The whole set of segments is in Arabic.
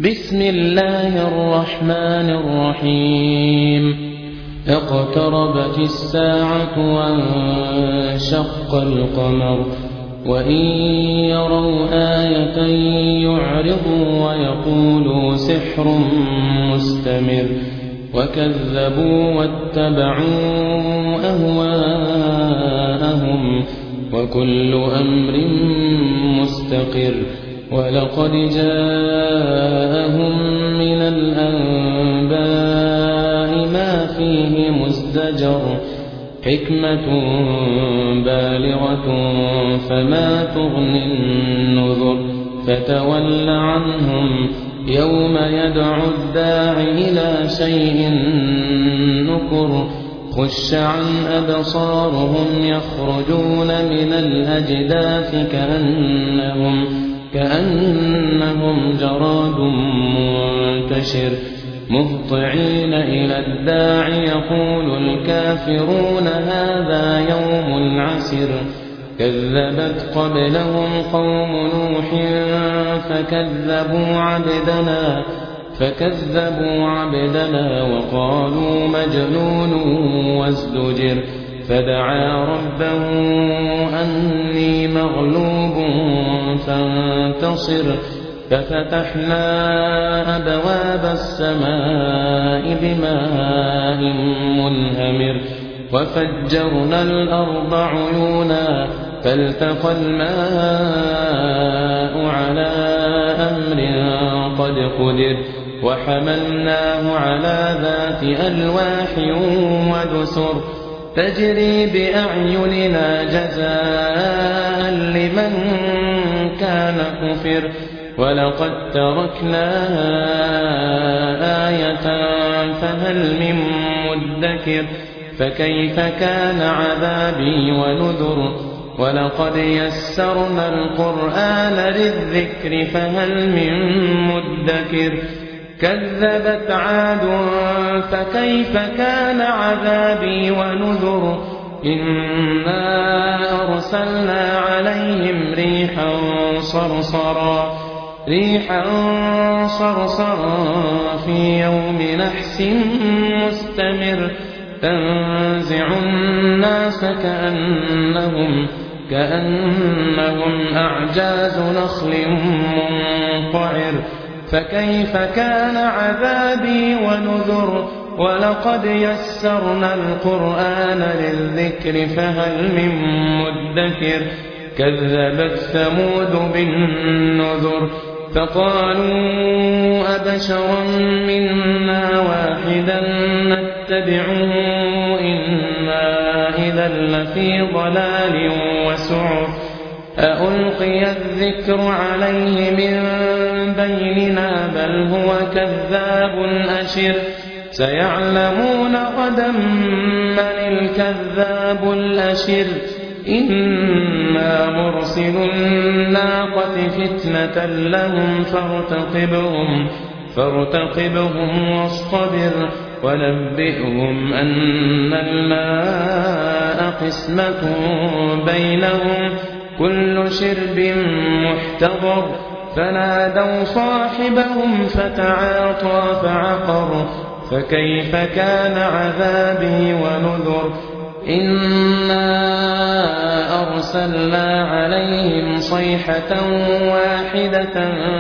بسم الله الرحمن الرحيم اقتربت الساعة وانشق القمر وإن يروا آية يعرضوا ويقولوا سحر مستمر وكذبوا واتبعوا أهواءهم وكل أمر مستقر ولقد جاءهم من الأنباء ما فيه مزدجر حكمة بالغة فما تغني النذر فتول عنهم يوم يدعو الداع إلى شيء نكر خش عن أبصارهم يخرجون من الأجداث كأنهم جراد منتشر مهطعين إلى الداع يقول الكافرون هذا يوم عسر كذبت قبلهم قوم نوح فكذبوا عبدنا وقالوا مجنون وازدجر فدعا ربه أني مغلوب فانتصر ففتحنا أبواب السماء بماء منهمر وفجرنا الأرض عيونا فالتقى الماء على أمر قد قدر وحملناه على ذات ألواح ودسر تجري بأعيننا جزاء لمن كان كفر ولقد تركناها آية فهل من مدكر فكيف كان عذابي ونذر ولقد يسرنا القرآن للذكر فهل من مدكر كذبت عاد فكيف كان عذابي ونذر إنا أرسلنا عليهم ريحا صرصرا في يوم نحس مستمر تنزع الناس كأنهم أعجاز نخل منقعر فكيف كان عذابي ونذر ولقد يسرنا القرآن للذكر فهل من مدكر كذبت ثمود بالنذر فقالوا أبشرا منا واحدا نتبعه إنا إذا لفي ضلال وسعر أألقي الذكر عليه من بيننا بل هو كذاب أشر سيعلمون غدا من الكذاب الأشر إنا مرسل الناقة فتنة لهم فارتقبهم واصطبر ونبئهم أن الماء قسمة بينهم كل شرب محتضر فنادوا صاحبهم فتعاطى فعقر فكيف كان عذابي ونذر إنا أرسلنا عليهم صيحة واحدة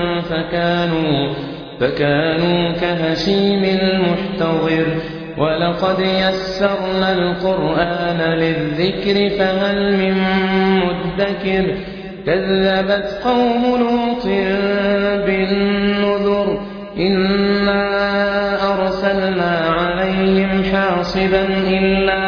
فكانوا كهشيم المحتضر ولقد يسرنا القرآن للذكر فهل من مدكر كذبت قوم لوط بالنذر إنا أرسلنا عليهم حاصبا إلا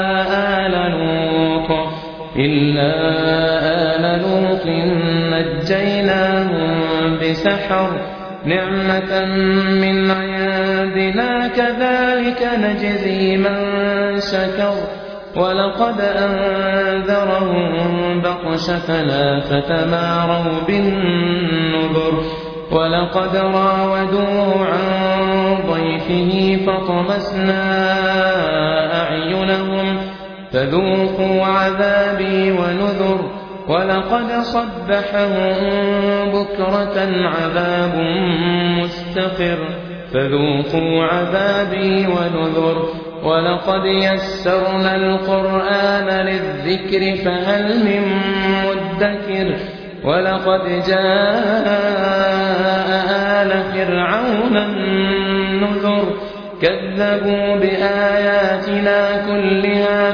آل لوط نجيناهم بسحر نعمة من عندنا كذلك نجزي من شكر ولقد أنذرهم بطشتنا فتماروا بالنذر ولقد راودوه عن ضيفه فطمسنا أعينهم فذوقوا عذابي ونذر ولقد صبحهم بكرة عذاب مستقر مستقر فذوقوا عذابي ونذر ولقد يسرنا القرآن للذكر فهل من مدكر ولقد جاء آل فرعون النذر كذبوا بآياتنا كلها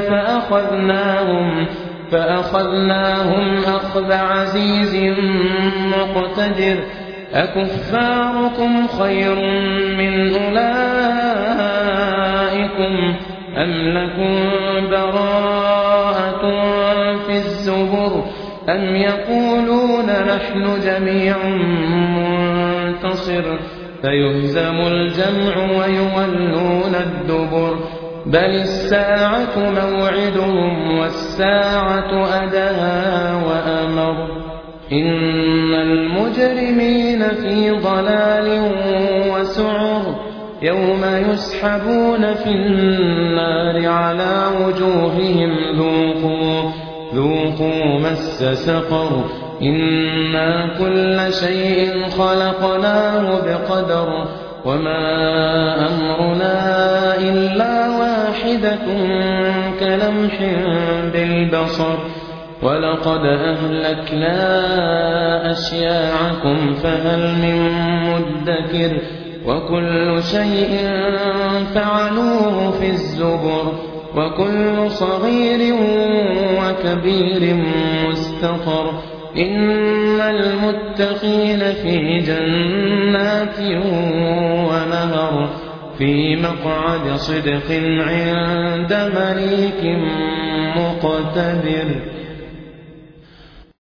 فأخذناهم أخذ عزيز مقتدر أكفاركم خير من أولئكم أم لكم براءة في الزبر أم يقولون نحن جميع منتصر فيهزم الجمع ويولون الدبر بل الساعة موعدهم والساعة أدهى وأمر إن المجرمين في ضلال وسعر يوم يسحبون في النار على وجوههم ذوقوا مس سقر إنا كل شيء خلقناه بقدر وما أمرنا إلا واحدة كلمح بالبصر ولقد أهلكنا أشياعكم فهل من مدكر وكل شيء فعلوه في الزبر وكل صغير وكبير مستقر إن المتقين في جنات ونهر في مقعد صدق عند مليك مقتدر.